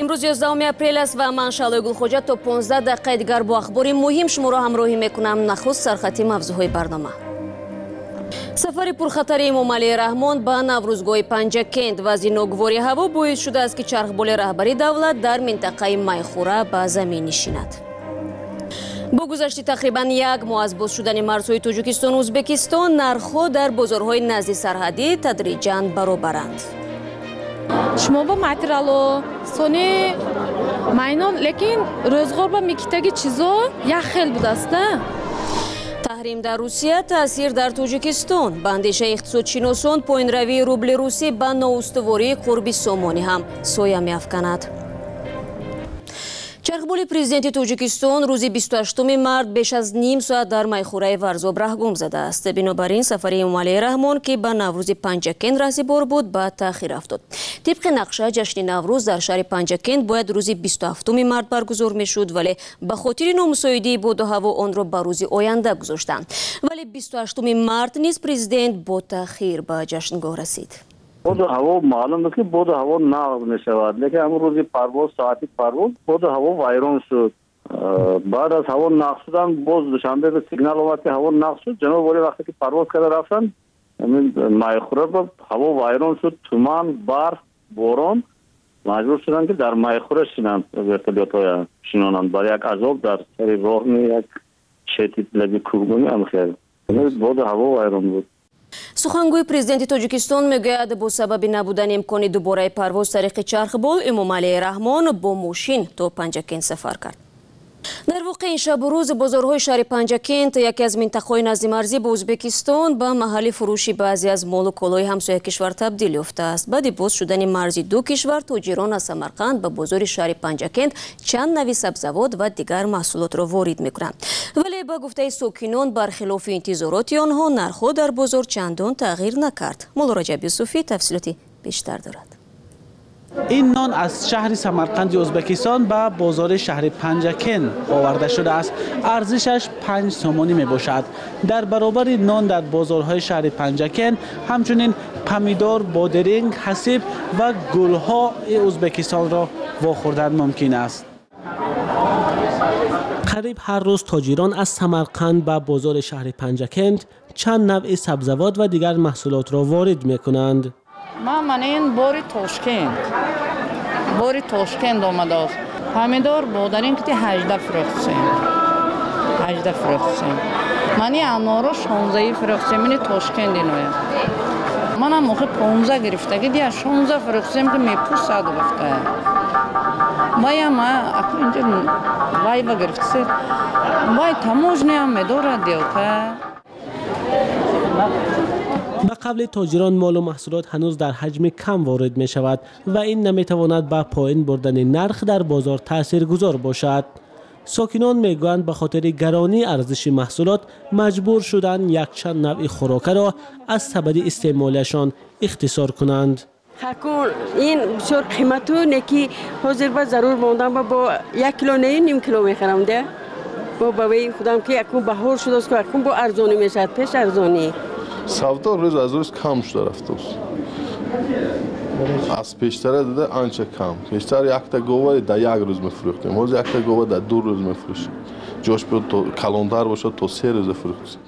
امروز 11 اپریل است و من شعله گلخوجه تا 15 دقیقه دیگر با اخبار مهم شما را همراهی میکنم. نخست سرخطی موضوعهای برنامه. سفر پرخطر امام علی رحمان به نوروزگاه پنجکند و زینوگواری هوا باعث شده است که چرخبال رهبری دولت در منطقه میخوره به زمین نشیند. با گذشت تقریبا یک ماه از باز شدن مرزهای تاجیکستان و ازبکستان، نرخ‌ها در بازارهای نزدیک سرحدی تدریجاً برابرند. شما با материалу сони майнон лекин рӯзгор ба микитаги чизо як хел будааст-а. تحریم در روسیه تاثیر در تاجیکستان. به اندیشه اقتصادشناسان پایین‌روی روبل روسی به نااستواری قرب سامانی هم سایه می‌افکند. چرخبال پرزیدنت تاجیکستان روز 28 مارد بیش از نیم ساعت در میخوره ورزاب رهگم زده است. بنابراین سفر امام علی رحمان که به نوروز پنجکند رهبر بود به تأخیر افتاد. طبق نقشه جشن نوروز در شهر پنجکند باید روز 27 مارد برگزار میشد، ولی به خاطر نامساعدی باد و هوا آن را به روز آینده گذاشتند. ولی 28 مارد نیز پرزیدنت با تأخیر به جشنگاه رسید. بود هوا معلوم است که بود هوا نقض می شود، لیکن امروز روز پرواز ساعتی پرواز بود هوا ویران شد. بعد از هوا نقض شدن باز دوشنبه به سیگنال آمد که هوا نقض شد. جناب والی وقتی که پرواز کرده رفتن میخوره با هوا ویران شد، تومان، برف، باران، مجبور شدن که در میخوره شینند ورتولیات‌های شینانند. برای یک عذاب در سر راه یک شتیت لبی کوبونی هم خیر. بود هوا ویران بود. سخنگوی پرزیدنت تاجیکستان میگوید با سبب نبودن امکان دوباره پرواز طریق چرخبال، امام علی رحمان با ماشین تا پنجکند سفر کرد. در واقع این شب و روز بازارهای شهر پنجکند، یکی از منطقه‌های نزدیک مرزی با ازبکستان، به محل فروشی بعضی از مال و کالای همسایه کشور تبدیل یافته است. بعد باز شدن مرزی دو کشور، تاجران از سمرقند به بازار شهر پنجکند چند نوع سبزیجات و دیگر محصولات را وارد می‌کنند. ولی با گفته ساکنان برخلاف انتظارات آنها، نرخ‌ها در بازار چندان تغییر نکرد. مولا رجب یوسفی تفصیلاتی بیشتر دارد. این نان از شهر سمرقند ازبکستان به بازار شهر پنجکند آورده شده است. ارزشش 5 سامانی می باشد. در برابر نان در بازارهای شهر پنجکند همچنین پمیدار، بادرنگ، حسیب و گلها ازبکستان را واخوردن ممکن است. قریب هر روز تاجران از سمرقند به بازار شهر پنجکند چند نوع سبزیجات و دیگر محصولات را وارد می کنند. من این باری تاشکند آمده است. پمیدار بادرنگ که 18 فروختیم. من این انارو 16 فروختیم. این تاشکند اینوه. من هم موقع 15 گرفته که دیگه 16 فروختیم که میپوسد گفته. بایم اکنون اینجا وای با گرفته. وای تموجنی هم میدارد دیوکه. به قبل تاجران مال و محصولات هنوز در حجم کم وارد می شود و این نمیتواند به پایین بردن نرخ در بازار تاثیرگذار باشد. ساکنان میگویند به خاطر گرانی ارزش محصولات مجبور شدند یک چند نوع خوراک را از سبد استعمالشان اختصار کنند. این بسیار قیمتو نکی حاضر با ضرور موندم با 1 کیلو نیم کیلو میخرم ده. با باوی خودم که اکنون بهار شده است که اکنون با ارزانی میشد، پیش ارزانی. سودا روز از روز کم شده رفته است. از پیشتر دیده آنچه کم. پیشتر یک تا گوه در یک روز میفروختیم. امروز یک تا گوه در 2 روز میفروشیم. جوش بود کلانتر باشه تا 3 روز فروختیم.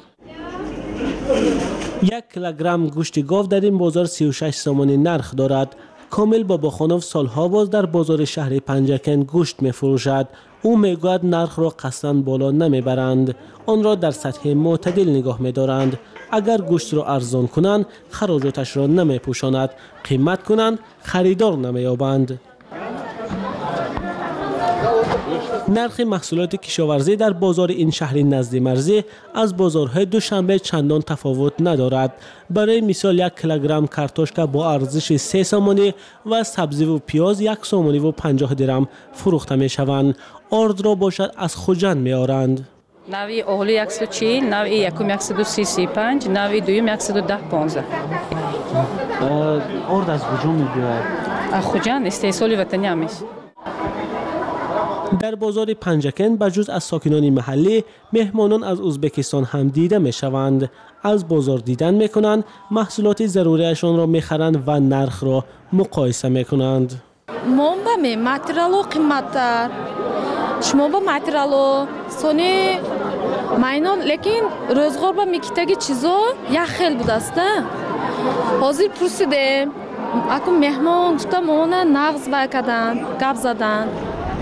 1 کیلوگرم گوشت گاو در این بازار 36 سامانی نرخ دارد. کامل باباخانوف سالها باز در بازار شهر پنجکند گوشت میفروشد. او میگوید نرخ را قصداً بالا نمیبرند، آن را در سطح معتدل نگاه میدارند. اگر گوشت را ارزان کنند خراجاتش را نمیپوشاند، قیمت کنند خریدار نمییابند. نرخ محصولات کشاورزی در بازار این شهر نزدیک مرزی از بازارهای دوشنبه چندان تفاوت ندارد. برای مثال 1 کیلوگرم کارتوشکا با ارزش 3 سامانی و سبزی و پیاز 1 سامانی و 50 درم فروخته می شوند. آرد را باشد از خوجند می آرند. نوی اولی 140، نوی یکم 135، نوی دویم 110-15. آرد از کجا می بیاید؟ از خوجند استحصال وطنی همیش. در بازار پنجکند بجز از ساکنان محلی، مهمانان از ازبکستان هم دیده می شوند. از بازار دیدن می کنند، محصولات ضروریشان را می خرند و نرخ را مقایسه می کنند. منبع می ماتریالو قیمت‌تر شما با ماتریالو سونی майнон лекин рӯзгор ба микитаги чизо як хел будааста ҳозир пурсидем акум меҳмон гуфта моона нағз вай карданд гап заданд.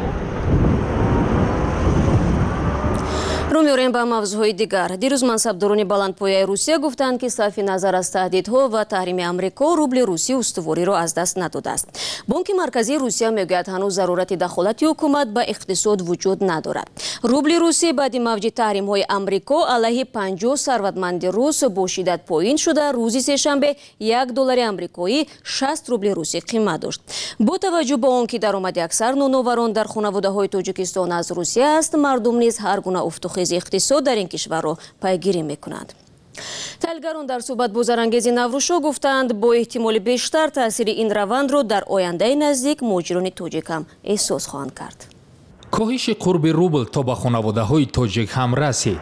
رو می‌آوریم به موضوعهای دیگر. دیروز منصبداران بلندپایه روسیه گفتند که صرف نظر از تهدیدها و تحریم آمریکا روبل روسی استواری را از دست نداده است. بانک مرکزی روسیه میگوید هنوز ضرورت دخالت حکومت به اقتصاد وجود ندارد. روبل روسی بعد موج تحریم‌های آمریکا علیه 50 ثروتمند روس با شدت پایین شده. روز سه‌شنبه $1 آمریکایی 60 روبل روسی قیمت داشت. با توجه به آنکه درآمد اکثر نونواران در خانواده‌های تاجیکستان از روسیه است، مردم نیز هر گونه افتخاز اقتصاد در این کشور را پیگیری میکنند. تحلیلگران در صحبت با زرانگیز نوروشو گفتند با احتمال بیشتر تاثیر این روند را در آینده نزدیک مهاجران تاجیک هم احساس خواهند کرد. کاهش قرب روبل تا به خانواده‌های تاجیک هم رسید.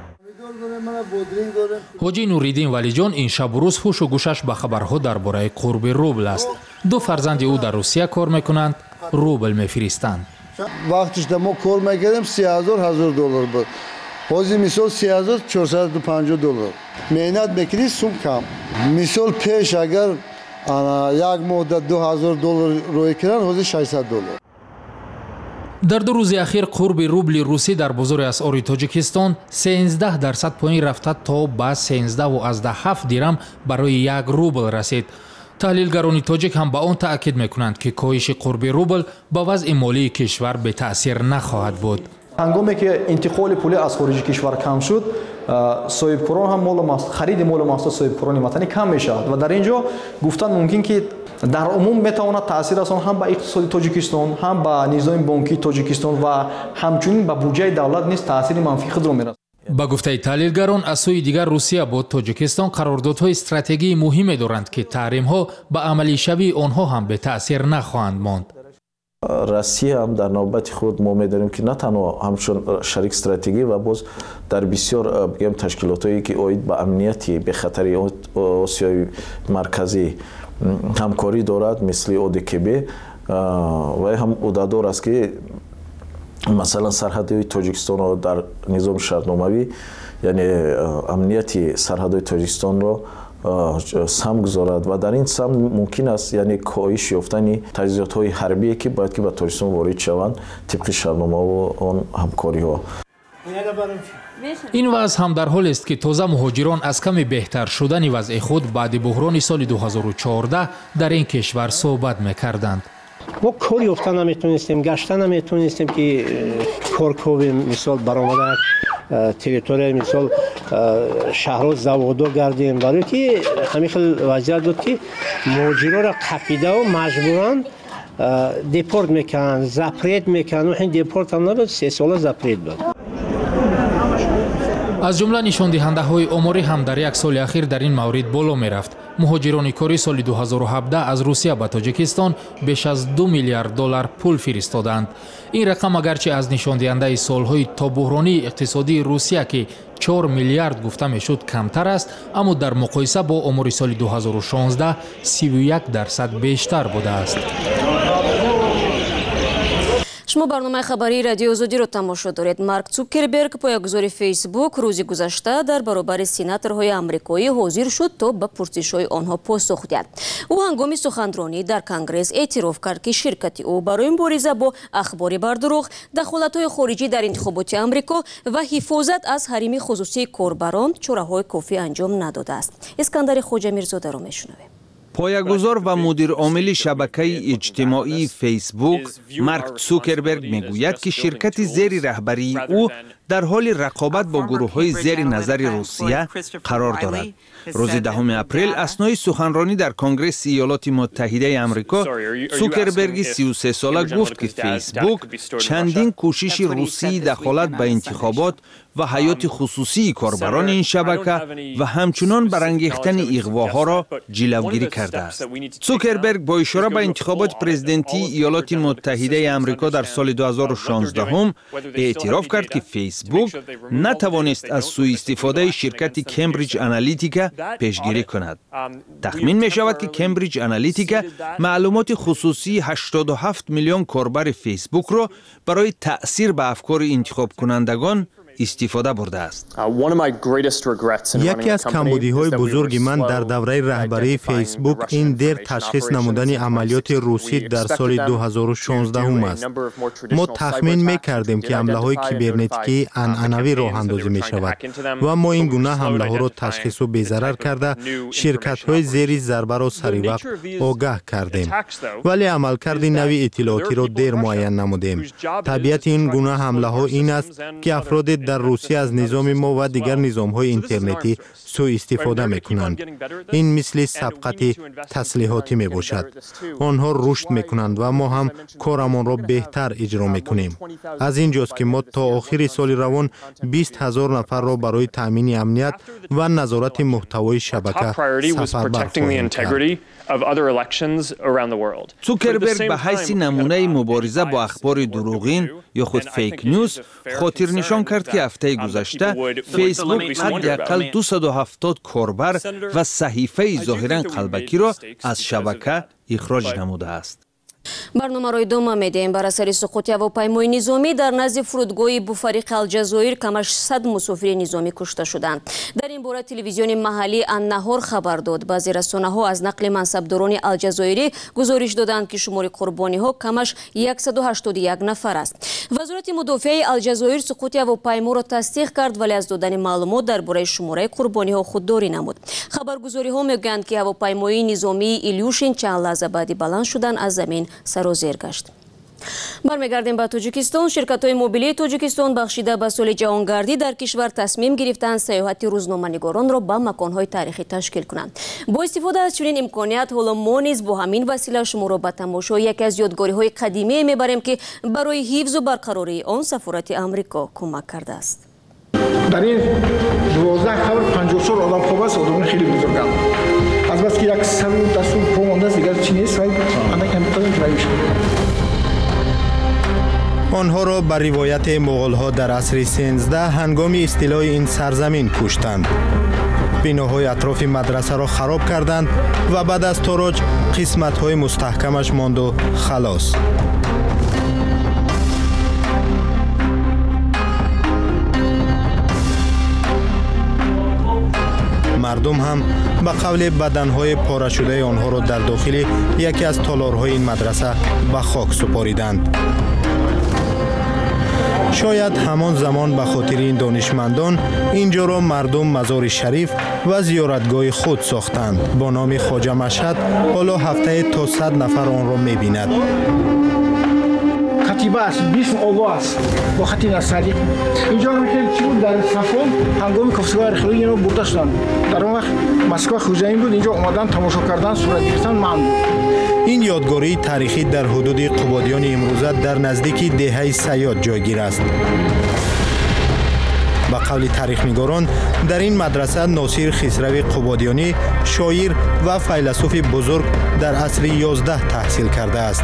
حاجی نوریدین ولیجان این شب و روز هوش و گوشش به خبرها درباره قرب روبل است. 2 فرزند او در روسیه کار میکنند، روبل میفرستند. وقتش ما کار میکردیم $30,000 بود. حاضر مثال $3,450. مهنت میکنی سوم کم. مثال پیش اگر یک مدت $2,000 روی کردن حاضر $600. در 2 روز اخیر قرب روبل روسی در بازار اسعار تاجیکستان 13% پایین رفته تا به 13.7 درم برای 1 روبل رسید. تحلیلگران تاجیک هم به آن تأکید میکنند که کاهش قرب روبل با وضع مالی کشور به تأثیر نخواهد بود. هنگامی که انتقال پولی از خارج کشور کم شد، صاحبکاران هم خرید مال محصول صاحبکاران وطنی کم میشود و در اینجا گفتن ممکن که در عموم میتواند تاثیر رساند هم به اقتصاد تاجیکستان، هم به نظام بانکی تاجیکستان و همچنین به بودجه دولت نیز تاثیر منفی خود را میرساند. با گفته تحلیلگران از سوی دیگر روسیه با تاجیکستان قراردادهای استراتژیکی مهمی دارند که تحریم‌ها به عملی شوی آنها هم به تاثیر نخواهند ماند. روسیه هم در نوبت خود ما می‌دانیم که نه تنها همچون شریک استراتژیکی و باز در بسیار بگم تشکیلاتایی که اوید به امنیتی به خطر آسیای مرکزی همکاری دارد مثل ODKB و هم عهده‌دار است که مثلا سرحدهای تاجیکستان را در نظام شرطنامه‌ای یعنی امنیتی سرحدهای تاجیکستان را سهم گذارد و در این سهم ممکن است یعنی کاهش یافتن تجهیزات‌های حربی که باید که به تاجیکستان وارد شوند طبق شرطنامه و آن همکاری‌ها. این وضع هم در حال است که تازه مهاجران از کمی بهتر شدن وضع خود بعد بحران سال 2014 در این کشور صحبت می‌کردند. ما کاری افتن نمیتونستیم، گشتن نمیتونستیم که کارکوب مثال برآمده تریتوری مثال شهر زوادو گردیم برای که همین خیلی وضعیت بود که مهاجران را قپیده و مجبوران دیپورت میکنن، زپریت میکنن و این دیپورت هم نبود 3 سال زپریت بود. از جمله نشان دهنده های آماری هم در 1 سال اخیر در این مورد بالا می رفت. مهاجران کاری سال 2017 از روسیه به تاجیکستان بیش از $2 میلیارد پول فرستادند. این رقم اگرچه از نشان دهنده سالهای تا بحرانی اقتصادی روسیه که 4 میلیارد گفته میشد کمتر است، اما در مقایسه با آمار سال 2016 31% بیشتر بوده است. شما برنامه خبری رادیو آزادی را تماشا دارید. مارک زوکربرگ پایه‌گذار فیسبوک روز گذشته در برابر سیناتورهای آمریکایی حاضر شد تا به پرسش‌های آنها پاسخ دهد. او هنگام سخنرانی در کنگره اعتراف کرد که شرکت او برای مبارزه با اخبار بر دروغ، دخالت‌های خارجی در انتخابات آمریکا و حفاظت از حریم خصوصی کاربران چاره‌های کافی انجام نداده است. اسکندر خواجه میرزاده را میشنویم. پایه‌گذار و مدیر عامل شبکه اجتماعی فیسبوک مارک زوکربرگ میگوید که شرکت زیر رهبری او در حال رقابت با گروه‌های زیر نظر روسیه قرار دارد. روز 10 اپریل اثنای سخنرانی در کنگره ایالات متحده آمریکا، زوکربرگ 33 ساله گفت که فیسبوک چندین کوشش روسی دخالت به انتخابات و حیات خصوصی کاربران این شبکه و همچنان برانگیختن اغواها را جلوگیری کرده است. زوکربرگ با اشاره به انتخابات پرزیدنتی ایالات متحده آمریکا در سال 2016 اعتراف کرد که فیسبوک فیسبوک نتوانست از سوء استفاده شرکت کمبریج آنالیتیکا پیشگیری کند. تخمین می شود که کمبریج آنالیتیکا معلومات خصوصی 87 میلیون کاربر فیسبوک را برای تأثیر به افکار انتخاب کنندگان استفاده برده است. یکی از کمبودی‌های بزرگ من در دوره رهبری فیسبوک این دیر تشخیص نمودن عملیات روسی در سال 2016 است. ما تخمین می‌کردیم که حمله‌های کیبرنتیکی عنعنوی راه اندازی می‌شود و ما این گونه حمله‌ها را تشخیص و بی‌ضرر کرده شرکت‌های زیر ضربه را سریع وقت آگاه کردیم. ولی عملکرد نوی اطلاعاتی را دیر معین نمودیم. طبیعت این گونه حمله‌ها این است که افراد در روسیه از نظام ما و دیگر نظام‌های اینترنتی سوء استفاده می‌کنند. این مثل سبقت تسلیحاتی میباشد. آنها رشد می‌کنند و ما هم کارمان را بهتر اجرا می‌کنیم. از اینجاست که ما تا آخر سال روان 20,000 نفر را برای تأمین امنیت و نظارت محتوای شبکه سفربر خواهیم کرد. زوکربرگ به حیث نمونه مبارزه با اخبار دروغین یا خود فیک نیوز خاطر نشان کرد که هفته گذشته فیسبوک حداقل 270 کاربر و صحیفه ظاهرا قلبکی را از شبکه اخراج نموده است. برنامه ادامه میدیم. بر اثر سقوط هواپیمای نظامی در نزد فرودگاه بوفریق الجزایر کمش 100 مسافر نظامی کشته شدند. در این باره تلویزیون محلی النهار خبر داد. بعضی رسانه‌ها از نقل منصبداران الجزایری گزارش دادند که شمار قربانی‌ها کمش 181 نفر است. وزارت مدافع الجزایر سقوط هواپیما را تصدیق کرد ولی از دادن معلومات درباره شماره قربانی‌ها خودداری نمود. خبرگزاری‌ها میگویند که هواپیمای نظامی ایلیوشین چند لحظه بعد بلند شدن از زمین سرازیر گشت. برمیگردیم به تاجیکستان. شرکت‌های موبیلی تاجیکستان بخشیده به سال جهانگردی در کشور تصمیم گرفتند سیاحت روزنامه‌نگاران را به مکان‌های تاریخی تشکیل کنند. با استفاده از چنین امکانیت حالا ما نیز با همین وسیله شما را به تماشای یکی از یادگاری‌های قدیمی میبریم که برای حفظ و برقراری آن سفارت آمریکا کمک کرده است. در این 12 خبر 54 آدم خوب است. آدم خیلی بزرگم. از بس که یک سر دستور پومانده است دیگر چی نیست. انا کامپیوتر میشه. آنها را بر روایت مغول‌ها در عصر 13 هنگام استیلای این سرزمین کشتند. بناهای اطراف مدرسه را خراب کردند و بعد از تاراج قسمت‌های مستحکمش ماند و خلاص. مردم هم به قول بدنهای پاره شده آنها را در داخل یکی از تالارهای این مدرسه به خاک سپاریدند. شاید همان زمان به خاطر این دانشمندان اینجا را مردم مزار شریف و زیارتگاه خود ساختند. با نام خواجه مشهد حالا هفته تا 100 نفر آن را می‌بیند. خطیبه است، 20 اولو است با خطی نصری. اینجا رو که چی بود در صفون هنگام کفسگاه ارخیلوی اینو برده شدن. در اون وقت مسکو خوزین بود اینجا اومدن تماشا کردن صورت گرفتن ممنون. این یادگاری تاریخی در حدود قبادیان امروزه در نزدیک دهه صیاد جایگیر است. به قول تاریخ‌نگاران در این مدرسه ناصر خسروی قبادیانی شاعر و فیلسوف بزرگ در عصر 11 تحصیل کرده است.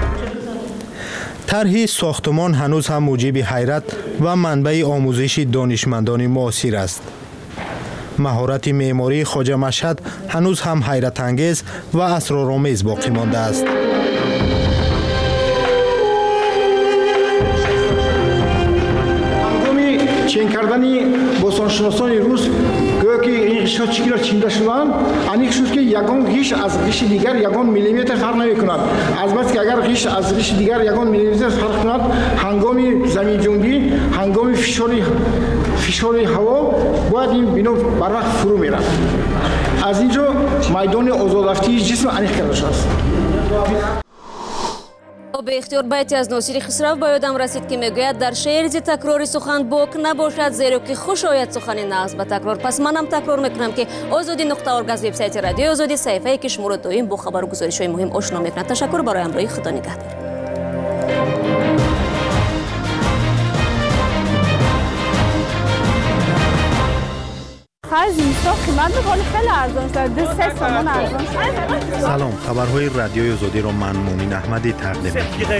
طرح ساختمان هنوز هم موجب حیرت و منبع آموزش دانشمندان معاصر است. مهارت معماری خواجه مشهد هنوز هم حیرت انگیز و اسرارآمیز باقی مانده است. هنگامی چین کردن باستانشناسان روز که این غش‌ها چیکار چینده شدن انیک شد که یگان غش از غش دیگر یگان میلیمتر فرق نمی‌کند. البته که اگر غش از غش دیگر یگان میلیمتر فرق کند هنگامی زمین جنبی هنگامی فشار هوا باید این بنا بر وقت فرو میره. از اینجا میدان آزادافتی جسم انیک کرده شده است. به اختیار بیتی از ناصر خسرو به یادم رسید که میگوید در شعر ز تکرار سخن باک نباشد زیرا که خوش آید سخن نغز به تکرار. پس منم تکرار میکنم که آزادی.org از وبسایت رادیو آزادی صحیفه‌ای که شما را دائم با خبر و گزارش‌های مهم آشنا میکند. تشکر برای همراهی. خدا نگهدار. آخر زمستان قیمت میکنه خیلی ارزان شده 3 تومان ارزان شده. سلام، خبرهای رادیوی آزادی را من مؤمن احمدی تقدیم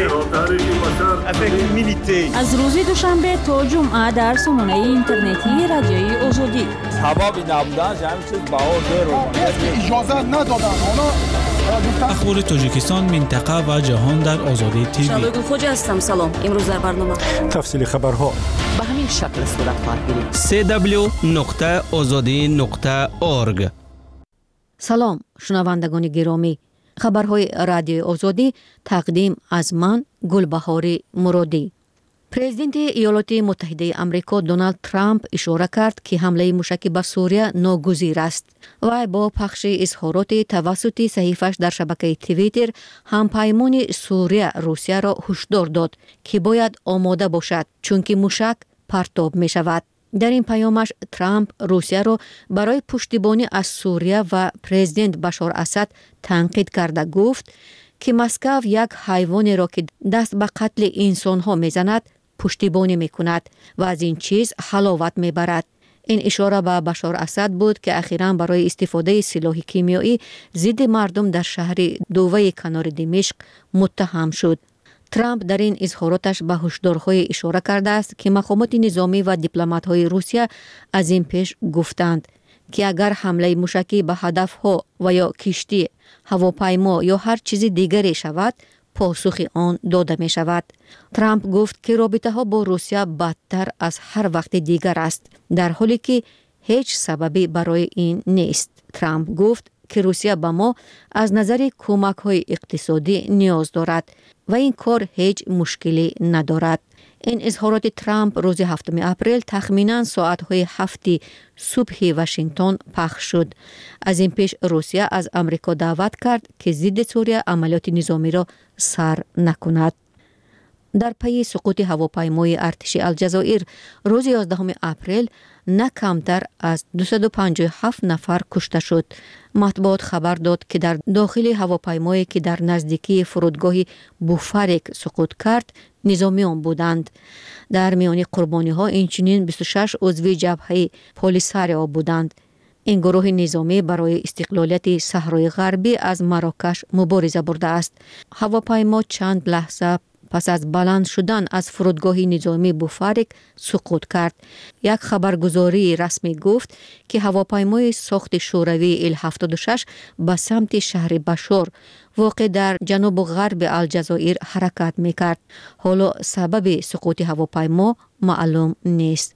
می‌کنم. از روز دوشنبه تا جمعه در سامانه اینترنتی رادیوی آزادی. هوا نبودن همین چیز بهار اجازه ندادن. اخبار تاجیکستان، منطقه و جهان در آزادی تیوی. شادو خوج هستم. سلام. امروز در برنامه تفصیل خبرها به همین شکل صورت خواهد گرفت. www.azadi.org. سلام شنوندگان گرامی، خبرهای رادیوی آزادی تقدیم از من گلبهار مرادی. پرزیدنت ایالات متحده آمریکا دونالد ترامپ اشاره کرد که حمله موشکی به سوریه ناگزیر است. و با پخش اظهارات توسط صحیفش در شبکه توییتر همپیمان سوریه روسیه را هشدار داد که باید آماده باشد چون که موشک پرتاب می شود. در این پیامش ترامپ روسیه را برای پشتیبانی از سوریه و پرزیدنت بشار اسد تنقید کرده گفت که مسکو یک حیوانی را که دست به قتل انسانها میزند پشتیبانی میکند و از این چیز حلاوت میبرد. این اشاره به بشار اسد بود که اخیراً برای استفاده سلاح کیمیایی ضد مردم در شهر دووه کنار دمشق متهم شد. ترامپ در این اظهاراتش به هشدارهای اشاره کرده است که مقامات نظامی و دیپلمات‌های روسیه از این پیش گفتند که اگر حمله موشکی به هدفها و یا کشتی، هواپیما یا هر چیز دیگری شود، پاسخ آن داده می شود. ترامپ گفت که رابطه ها با روسیه بدتر از هر وقت دیگر است، در حالی که هیچ سببی برای این نیست. ترامپ گفت که روسیه به ما از نظر کمک های اقتصادی نیاز دارد و این کار هیچ مشکلی ندارد. این اظهارات ترامپ روز 7 اپریل تخمیناً ساعت‌های 7 صبح واشنگتن پخش شد. از این پیش روسیه از آمریکا دعوت کرد که ضد سوریه عملیات نظامی را سر نکند. در پی سقوط هواپیمای ارتش الجزایر روز 11 اپریل نه کمتر از 257 نفر کشته شد. مطبوعات خبر داد که در داخل هواپیمایی که در نزدیکی فرودگاه بوفارک سقوط کرد نظامیان بودند. در میان قربانی ها اینچنین 26 عضو جبهه پولیساریو بودند. این گروه نظامی برای استقلالیت صحرای غربی از مراکش مبارزه برده است. هواپیما چند لحظه پس از بلند شدن از فرودگاه نظامی بوفارک سقوط کرد. یک خبرگزاری رسمی گفت که هواپیمای ساخت شوروی Il-76 به سمت شهر بشار واقع در جنوب و غرب الجزایر حرکت میکرد. حالا سبب سقوط هواپیما معلوم نیست.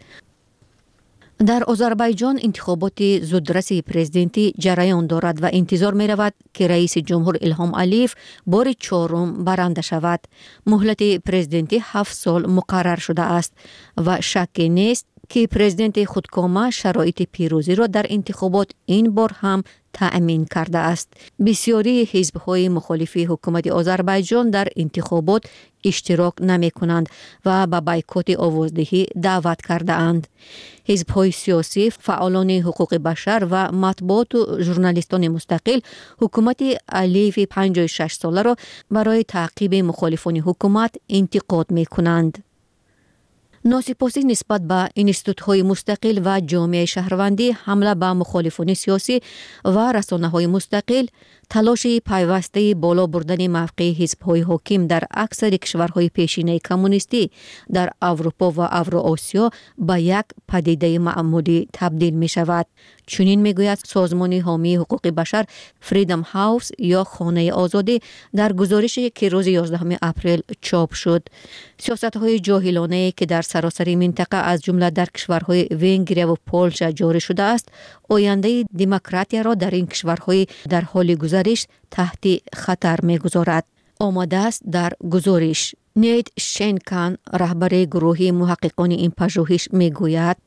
در آذربایجان انتخابات زودرس پرزیدنتی جریان دارد و انتظار می رود که رئیس جمهور الهام علیف بار 4 برنده شود. مهلت پرزیدنتی 7 سال مقرر شده است و شک نیست که پرزیدنت خودکامه شرایط پیروزی را در انتخابات این بار هم تأمین کرده است. بسیاری حزب‌های مخالف حکومت آذربایجان در انتخابات اشتراک نمی کنند و به بایکوت آوازدهی دعوت کرده اند. حزب‌های سیاسی، فعالان حقوق بشر و مطبوعات و ژورنالیستان مستقل حکومت علیف 56 ساله را برای تعقیب مخالفان حکومت انتقاد می کنند. ناسپاسی نسبت به انستیتوت‌های مستقل و جامعه شهروندی، حمله به مخالفان سیاسی و رسانه‌های مستقل، تلاش پیوسته بالا بردن موقع حزب‌های حاکم در اکثر کشورهای پیشینه کمونیستی در اروپا و اوراسیا به یک پدیده معمولی تبدیل می شود. چنین می گوید سازمان حامی حقوق بشر فریدم هاوس یا خانه آزادی در گزارشی که روز 11 اپریل چاپ شد. سیاست‌های جاهلانه که در سراسر منطقه از جمله در کشورهای ونگریا و پولشا جاری شده است، آینده دموکراتیا را در این کشورهای در حال گزارش تحت خطر می‌گذارد. آماده است در گزارش. نیت شینکان، رهبر گروه محققان این پژوهش می‌گوید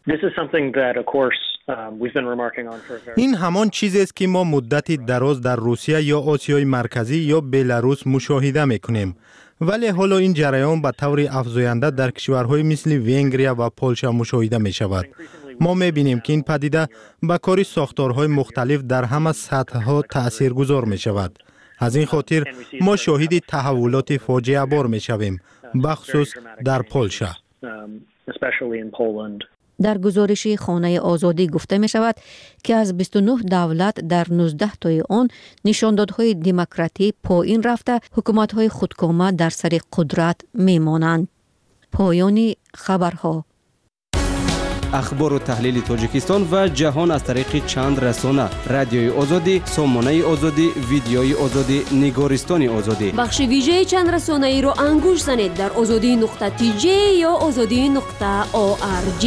این همان چیزی است که ما مدتی دراز در روسیه یا آسیای مرکزی یا بلاروس مشاهده می‌کنیم، ولی حالا این جریان به طور افزاینده در کشورهای مثل ونگریا و پولشا مشاهده می‌شود. ما می‌بینیم که این پدیده با کار ساختارهای مختلف در همه سطح‌ها تأثیرگذار می‌شود. از این خاطر ما شاهد تحولات فاجعه بار می‌شویم، بخصوص در پولشا. در گزارش خانه آزادی گفته می شود که از 29 دولت در 19 تای آن نشاندادهای دموکراتی پایین رفته حکومت‌های خودکامه در سر قدرت می مانند. پایان خبرها. اخبار و تحلیل تاجیکستان و جهان از طریق چند رسانه: رادیوی آزادی، سامانه آزادی، ویدیوی آزادی، نگارستان آزادی. بخش ویژه چند رسانه ای را انگوش زنید در azadi.tj یا azadi.org.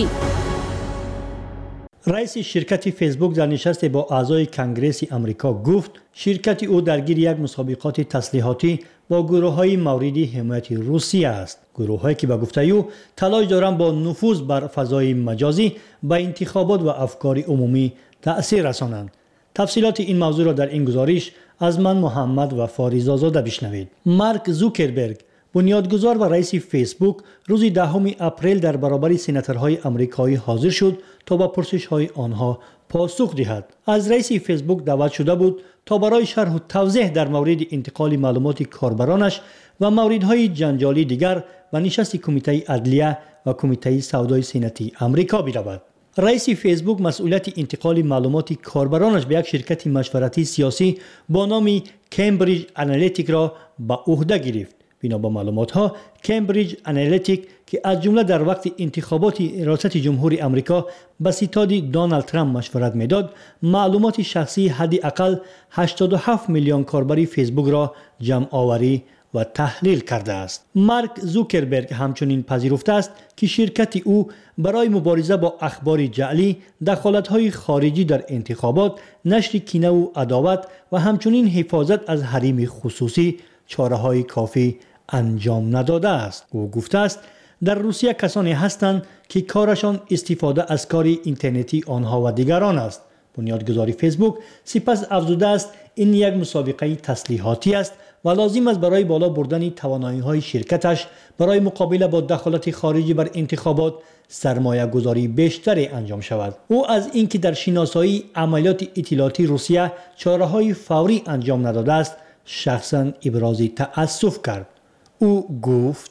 رئیس شرکت فیسبوک در نشست با اعضای کنگره آمریکا گفت شرکت او درگیر یک مسابقات تسلیحاتی با گروه‌های مورد حمایت روسیه است. گروه‌هایی که به گفته او تلاش دارند با نفوذ بر فضای مجازی به انتخابات و افکار عمومی تأثیر رسانند. تفصیلات این موضوع را در این گزارش از من محمد و فاریزآزاده بشنوید. مارک زوکربرگ، بنیادگذار و رئیس فیسبوک، روز 10 اپریل در برابر سناتورهای آمریکایی حاضر شد تا با پرسش‌های آنها پاسخ دهد. از رئیس فیسبوک دعوت شده بود تا برای شرح و توضیح در مورد انتقال معلومات کاربرانش و موردهای جنجالی دیگر به نشست کمیته عدلیه و کمیته سودای سنتی آمریکا برود. رئیس فیسبوک مسئولیت انتقال معلومات کاربرانش به یک شرکت مشورتی سیاسی با نام کمبریج آنالیتیک را به عهده گرفت. بنا به معلومات‌ها، کمبریج آنالیتیک که از جمله در وقت انتخابات ریاست جمهوری آمریکا به ستاد دونالد ترامپ مشورت می‌داد، معلومات شخصی حداقل 87 میلیون کاربر فیسبوک را جمع آوری و تحلیل کرده است. مارک زوکربرگ همچنین پذیرفته است که شرکت او برای مبارزه با اخبار جعلی، دخالت‌های خارجی در انتخابات، نشر کینه و عداوت و همچنین حفاظت از حریم خصوصی چاره‌های کافی انجام نداده است. او گفته است در روسیه کسانی هستند که کارشان استفاده از کار اینترنتی آنها و دیگران است. بنیادگذار فیسبوک سپس افزوده است این یک مسابقه تسلیحاتی است و لازم است برای بالا بردن توانایی‌های شرکتش برای مقابله با دخالت خارجی بر انتخابات سرمایه گذاری بیشتری انجام شود. او از اینکه در شناسایی عملیات اطلاعاتی روسیه چاره‌های فوری انجام نداده است شخصاً ابراز تأسف کرد. او گفت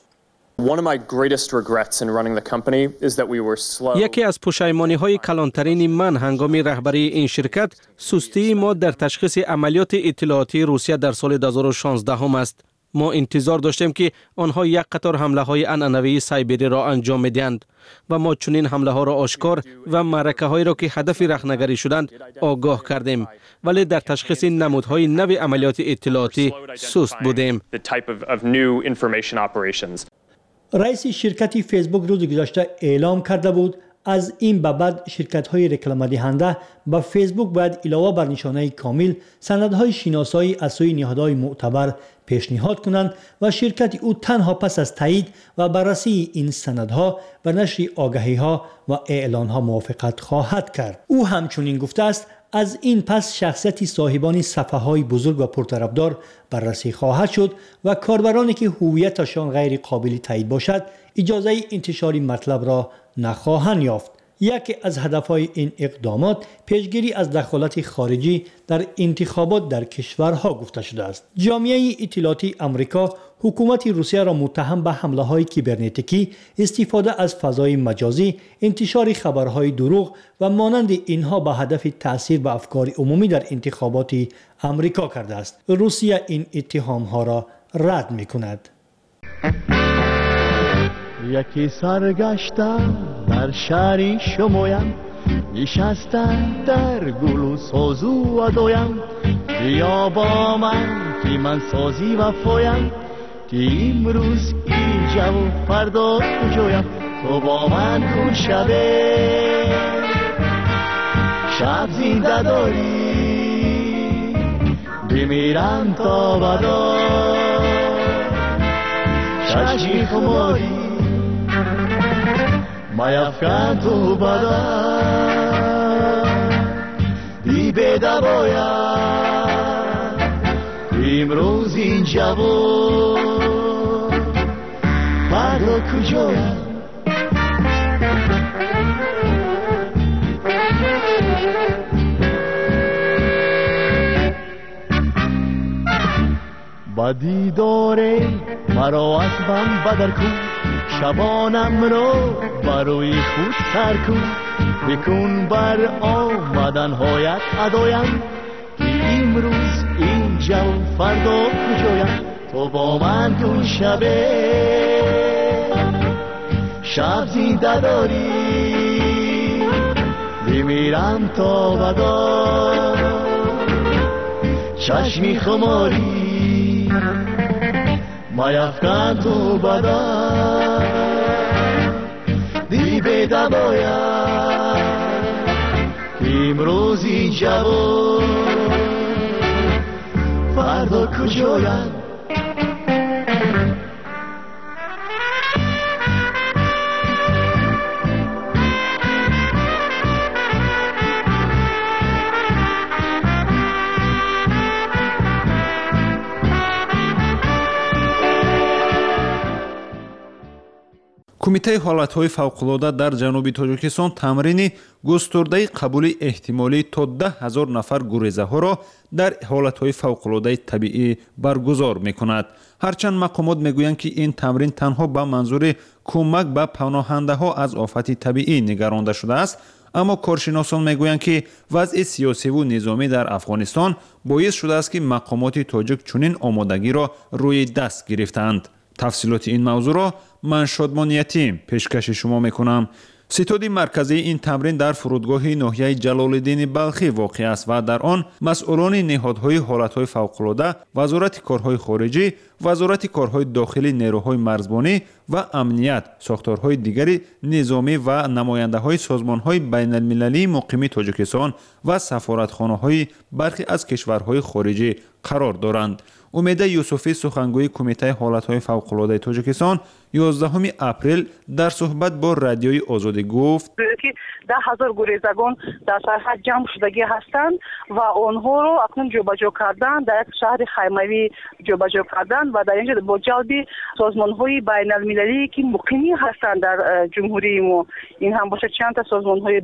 یکی از پشیمانی‌های کلانترین من هنگام رهبری این شرکت سستی ما در تشخیص عملیات اطلاعاتی روسیه در سال 2016 است. ما انتظار داشتیم که آنها یک قطار حمله‌های عنعنوی سایبری را انجام می‌دهند و ما چنین حمله‌ها را آشکار و معرکه‌هایی را که هدف رخنگری شدند آگاه کردیم، ولی در تشخیص نمودهای نو عملیات اطلاعاتی سست بودیم. رئیس شرکت فیسبوک روز گذشته اعلام کرده بود از این به بعد شرکت‌های رکلام دهنده به فیسبوک باید علاوه بر نشانه کامل سندهای شناسایی از سوی نهادهای معتبر پیشنهاد کنند و شرکت او تنها پس از تایید و بررسی این سندها و نشر آگهی‌ها و اعلان‌ها موافقت خواهد کرد. او همچنین گفته است از این پس شخصیت صاحبان صفحه‌های بزرگ و پرطرفدار بررسی خواهد شد و کاربرانی که هویتشان غیر قابل تایید باشد اجازه انتشار مطلب را نخواهند یافت. یکی از هدفهای این اقدامات پیشگیری از دخالت خارجی در انتخابات در کشورها گفته شده است. جامعه اطلاعاتی آمریکا حکومت روسیه را متهم به حمله‌های کیبرنتیکی، استفاده از فضای مجازی، انتشار خبرهای دروغ و مانند اینها به هدف تأثیر به افکار عمومی در انتخابات آمریکا کرده است. روسیه این اتهام‌ها را رد می‌کند. یکی سرگشتم در شهری شمایم، نشستم در گل و سازو و دویم، بیا با من که من سازی وفایم، که امروز اینجا و فردا کجایم، تو با من کن شبه شب زنده داری، بمیرم تا بدا چشمی خماری، میفکن تو بدن بی بده باید امروز اینجا بود فردا کجایم. با دیدار مرا از من بدر کن شبانم رو بروی خود سر کن بکن بر آمدن هایت ادایم که امروز اینجا و فردا کجایم تو با من کن شب زیده داری بمیرم تا بدا چشمی خماری میفکن تو بدا دی بیده باید امروز اینجا و فردا کجایم کمیته حالتهای فوق‌العاده در جنوب تاجیکستان تمرین گسترده قبول احتمالی تا 10,000 نفر گریزه‌ها را در حالتهای فوق‌العاده طبیعی برگزار می‌کند. هرچند مقامات می‌گویند که این تمرین تنها به منظور کمک به پناهنده‌ها از آفت طبیعی نگرانده شده است، اما کارشناسان می‌گویند که وضع سیاسی و نظامی در افغانستان باعث شده است که مقامات تاجیک چنین آمادگی را روی دست گرفتند. تفصیلات این موضوع را من شادمان یتیم پیشکش شما میکنم. ستاد مرکزی این تمرین در فرودگاه ناحیه جلال‌الدین بلخی واقع است و در آن مسئولان نهادهای حالتهای فوق‌العاده، وزارت کارهای خارجی، وزارت کارهای داخلی، نیروهای مرزبانی و امنیت، ساختارهای دیگری نظامی و نماینده‌های سازمان‌های بین‌المللی مقیم تاجیکستان و سفارتخانه‌های برخی از کشورهای خارجی قرار دارند. امید یوسفی سخنگوی کمیته حالتهای فوق‌العاده تاجیکستان 11 اپریل در صحبت با رادیوی آزادی گفت که 10,000 گریزگان در سرحد جمع شدگی هستند و آنها رو اکنون جابجا کردن در یک شهر خیموی جابجا کردن و در اینجا با جلب سازمان‌های بین‌المللی که مقیمی هستند در جمهوری ما، این هم باشه چند تا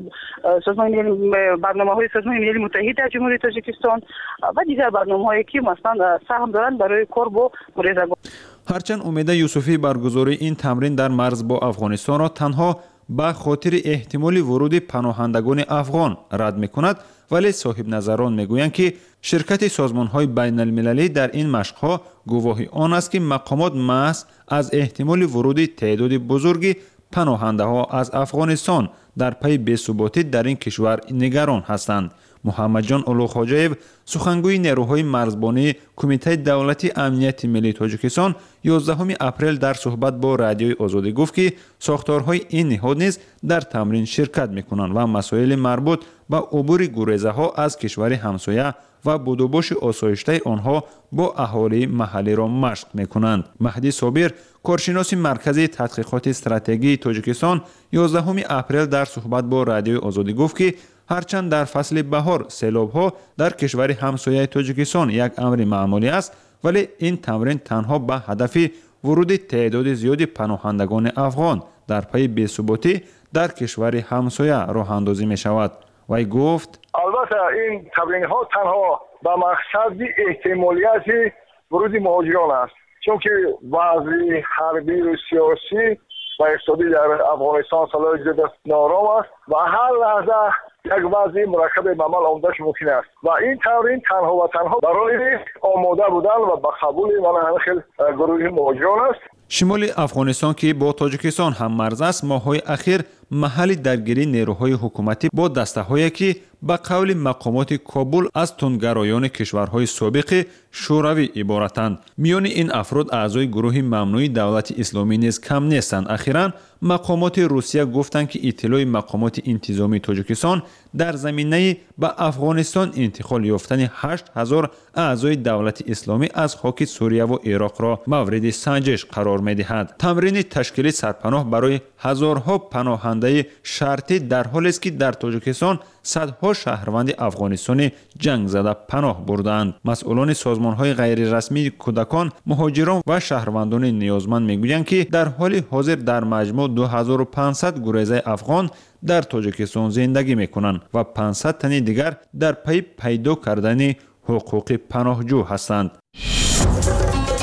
برنامه‌های سازمان ملل متحد در جمهوری تاجیکستان و دیگر برنامه‌هایی که مثلا سهم دارند برای کار با گریزگان. هرچند امید یوسفی برگزاری این تمرین در مرز با افغانستان را تنها به خاطر احتمال ورود پناهندگان افغان رد می‌کند، ولی صاحب نظران می‌گویند که شرکت سازمان‌های بین‌المللی در این مشق‌ها گواهی آن است که مقامات محض از احتمال ورود تعداد بزرگی پناهنده‌ها از افغانستان در پی بی‌ثباتی در این کشور نگران هستند. محمد جان اولوخواجاєв سخنگوی نیروهای مرزبانی کمیته دولتی امنیت ملی تاجیکستان 11 اپریل در صحبت با رادیوی آزادی گفت که ساختارهای این نهاد نیز در تمرین شرکت می‌کنند و مسائل مربوط به عبور گریزه‌ها از کشور همسایه و بودوباش آسایشته آنها با اهالی محلی را مشق می‌کنند. مهدی صابر کارشناس مرکز تحقیقات استراتژی تاجیکستان 11 اپریل در صحبت با رادیوی آزادی گفت که هرچند در فصل بهار سیلاب‌ها در کشور همسایه تاجیکستان یک امر معمولی است، ولی این تمرین تنها به هدف ورود تعداد زیادی پناهندگان افغان در پی بی‌ثباتی در کشور همسایه راه اندازی می شود. وی گفت البته این تمرین‌ها تنها به مقصد احتمالیت ورود مهاجران است، چون که وضع حربی و سیاسی و اقتصادی در افغانستان سالهای زیاد نارام است و هر لحظه یک وضع مرکب به عمل آمدنش ممکن است و این تمرین تنها و تنها برای آماده بودن و به قبول همین گروه مهاجران است. شمال افغانستان که با تاجیکستان هم مرز است، ماه‌های اخیر محل درگیری نیروهای حکومتی با دسته‌هایی که به قول مقامات کابل از تندگرایان کشورهای سابق شوروی عبارتند. میان این افراد اعضای گروه ممنوع دولت اسلامی نیز کم نیستند. اخیراً مقامات روسیه گفتند که اطلاع مقامات انتظامی تاجیکستان در زمینه به افغانستان انتقال یافتن 8,000 اعضای دولت اسلامی از خاک سوریه و عراق را مورد سنجش قرار می‌دهد. تمرین تشکیل سرپناه برای هزارها پناهنده شرطی در حالی است که در تاجیکستان صدها شهروند افغانستانی جنگ زده پناه بردند. مسئولان سازمان‌های غیر رسمی کودکان، مهاجران و شهروندان نیازمند می‌گویند که در حال حاضر در مجموع 2500 گریزه افغان در تاجیکستان زندگی می‌کنند و 500 تن دیگر در پی پیدا کردن حقوق پناهجو هستند.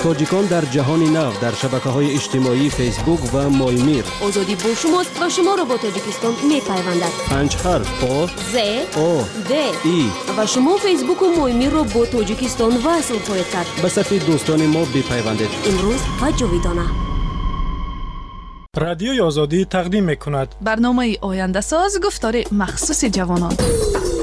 تاجیکان در جهان نو در شبکه‌های اجتماعی فیسبوک و مایمیر. آزادی با شماست و شما را با تاجیکستان می‌پیوندد. 5 حرف آ ز او د ای و شما فیسبوک و مایمیر را با تاجیکستان وصل خواهید کرد. به صفحه دوستان ما بپیوندید. امروز و جاویدانه. رادیوی آزادی تقدیم می‌کند برنامه آینده ساز گفتار مخصوص جوانان.